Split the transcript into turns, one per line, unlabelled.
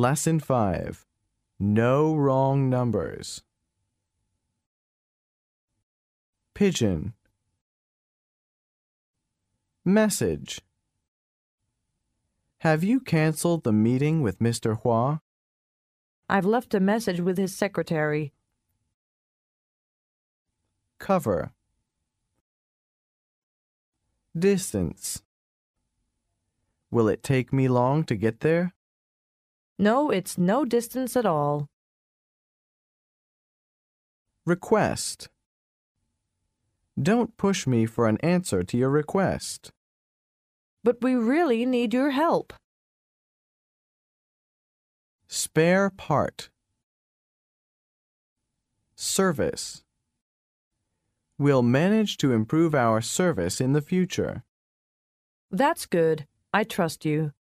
Lesson 5. No wrong numbers. Pigeon. Message. Have you canceled the meeting with Mr. Hua?
I've left a message with his secretary.
Cover. Distance. Will it take me long to get there?
No, it's no distance at all.
Request. Don't push me for an answer to your request.
But we really need your help.
Spare part. Service. We'll manage to improve our service in the future.
That's good. I trust you.